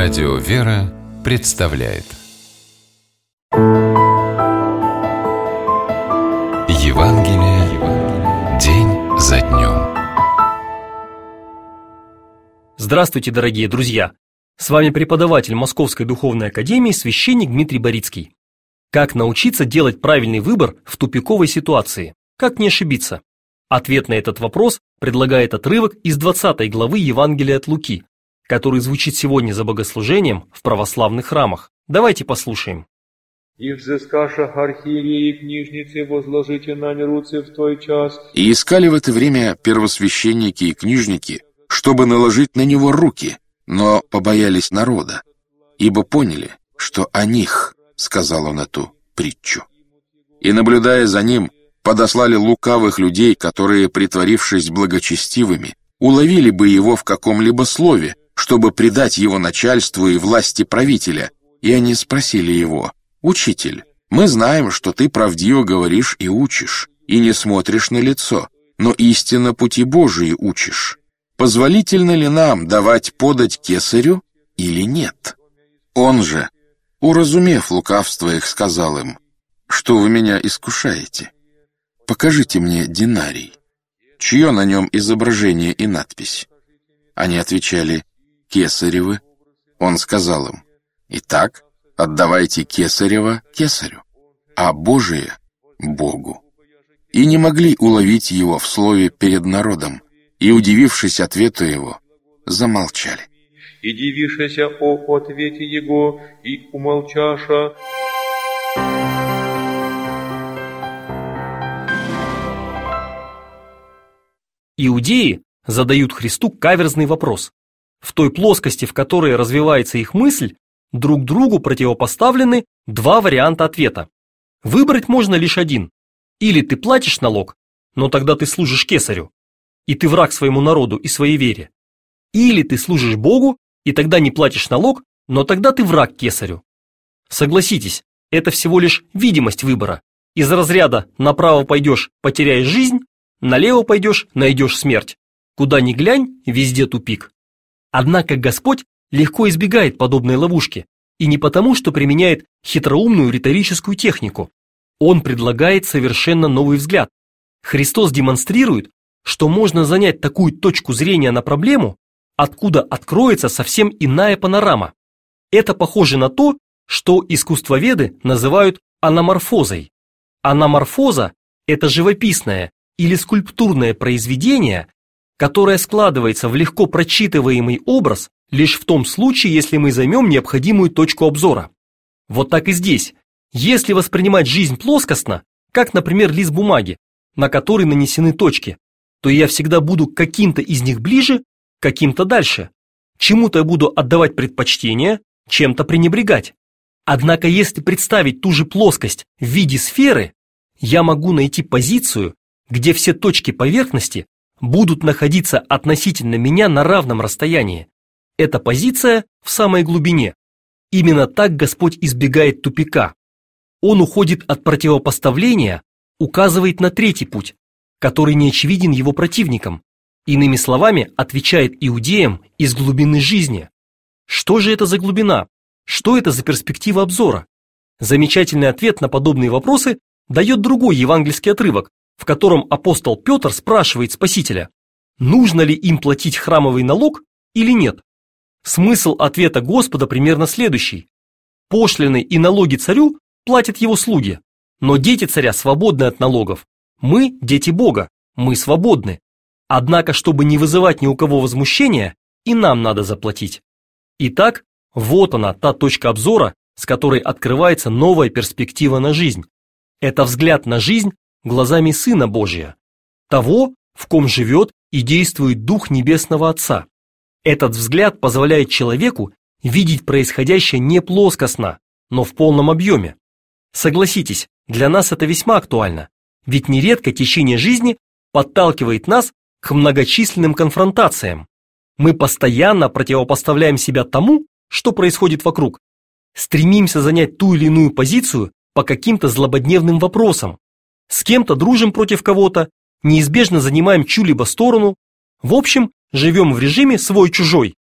Радио «Вера» представляет Евангелие день за днем. Здравствуйте, дорогие друзья! С вами преподаватель Московской духовной академии священник Дмитрий Борицкий. Как научиться делать правильный выбор в тупиковой ситуации? Как не ошибиться? Ответ на этот вопрос предлагает отрывок из 20 главы Евангелия от Луки, который звучит сегодня за богослужением в православных храмах. Давайте послушаем. «И взыскашах архиереи и книжницы возложите на руцы в той час». И искали в это время первосвященники и книжники, чтобы наложить на него руки, но побоялись народа, ибо поняли, что о них сказал он эту притчу. И, наблюдая за ним, подослали лукавых людей, которые, притворившись благочестивыми, уловили бы его в каком-либо слове, чтобы предать его начальству и власти правителя, и они спросили его: «Учитель, мы знаем, что ты правдиво говоришь и учишь, и не смотришь на лицо, но истинно пути Божии учишь. Позволительно ли нам давать подать кесарю или нет?» Он же, уразумев лукавство их, сказал им: «Что вы меня искушаете? Покажите мне динарий, чье на нем изображение и надпись». Они отвечали: «Кесаревы». Он сказал им: «Итак, отдавайте кесарева кесарю, а Божие — Богу». И не могли уловить его в слове перед народом, и, удивившись ответу его, замолчали. «И дивишься о ответе его, и умолчаша». Иудеи задают Христу каверзный вопрос. В той плоскости, в которой развивается их мысль, друг другу противопоставлены два варианта ответа. Выбрать можно лишь один. Или ты платишь налог, но тогда ты служишь кесарю, и ты враг своему народу и своей вере. Или ты служишь Богу, и тогда не платишь налог, но тогда ты враг кесарю. Согласитесь, это всего лишь видимость выбора. Из разряда «направо пойдешь, потеряешь жизнь», «налево пойдешь, найдешь смерть». Куда ни глянь, везде тупик. Однако Господь легко избегает подобной ловушки, и не потому, что применяет хитроумную риторическую технику. Он предлагает совершенно новый взгляд. Христос демонстрирует, что можно занять такую точку зрения на проблему, откуда откроется совсем иная панорама. Это похоже на то, что искусствоведы называют аноморфозой. Аноморфоза – это живописное или скульптурное произведение, которое складывается в легко прочитываемый образ лишь в том случае, если мы займем необходимую точку обзора. Вот так и здесь. Если воспринимать жизнь плоскостно, как, например, лист бумаги, на который нанесены точки, то я всегда буду к каким-то из них ближе, каким-то дальше. Чему-то я буду отдавать предпочтение, чем-то пренебрегать. Однако если представить ту же плоскость в виде сферы, я могу найти позицию, где все точки поверхности будут находиться относительно меня на равном расстоянии. Эта позиция в самой глубине. Именно так Господь избегает тупика. Он уходит от противопоставления, указывает на третий путь, который не очевиден его противникам. Иными словами, отвечает иудеям из глубины жизни. Что же это за глубина? Что это за перспектива обзора? Замечательный ответ на подобные вопросы дает другой евангельский отрывок, в котором апостол Петр спрашивает Спасителя, нужно ли им платить храмовый налог или нет. Смысл ответа Господа примерно следующий. Пошлины и налоги царю платят его слуги, но дети царя свободны от налогов. Мы – дети Бога, мы свободны. Однако, чтобы не вызывать ни у кого возмущения, и нам надо заплатить. Итак, вот она, та точка обзора, с которой открывается новая перспектива на жизнь. Это взгляд на жизнь глазами Сына Божия, того, в ком живет и действует Дух Небесного Отца. Этот взгляд позволяет человеку видеть происходящее не плоскостно, но в полном объеме. Согласитесь, для нас это весьма актуально, ведь нередко течение жизни подталкивает нас к многочисленным конфронтациям. Мы постоянно противопоставляем себя тому, что происходит вокруг, стремимся занять ту или иную позицию по каким-то злободневным вопросам, с кем-то дружим против кого-то, неизбежно занимаем чью-либо сторону, в общем, живем в режиме свой-чужой.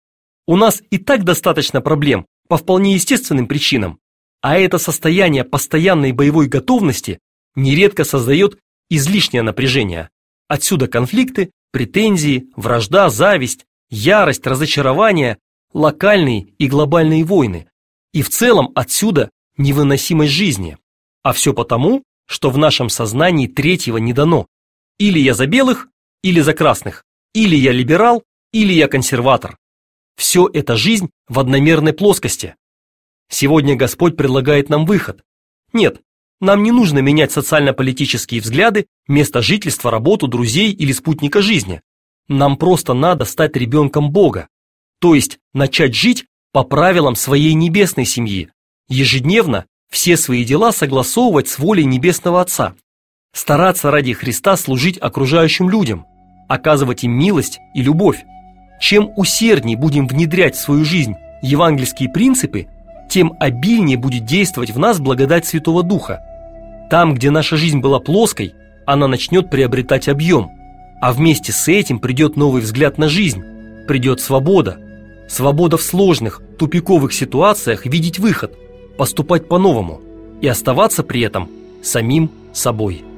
У нас и так достаточно проблем по вполне естественным причинам, а это состояние постоянной боевой готовности нередко создает излишнее напряжение. Отсюда конфликты, претензии, вражда, зависть, ярость, разочарование, локальные и глобальные войны. И в целом отсюда невыносимость жизни. А все потому, что в нашем сознании третьего не дано. Или я за белых, или за красных. Или я либерал, или я консерватор. Все это жизнь в одномерной плоскости. Сегодня Господь предлагает нам выход. Нет, нам не нужно менять социально-политические взгляды, место жительства, работу, друзей или спутника жизни. Нам просто надо стать ребенком Бога, то есть начать жить по правилам своей небесной семьи, ежедневно все свои дела согласовывать с волей Небесного Отца, стараться ради Христа служить окружающим людям, оказывать им милость и любовь. Чем усерднее будем внедрять в свою жизнь евангельские принципы, тем обильнее будет действовать в нас благодать Святого Духа. Там, где наша жизнь была плоской, она начнет приобретать объем, а вместе с этим придет новый взгляд на жизнь, придет свобода. Свобода в сложных, тупиковых ситуациях видеть выход, поступать по-новому и оставаться при этом самим собой.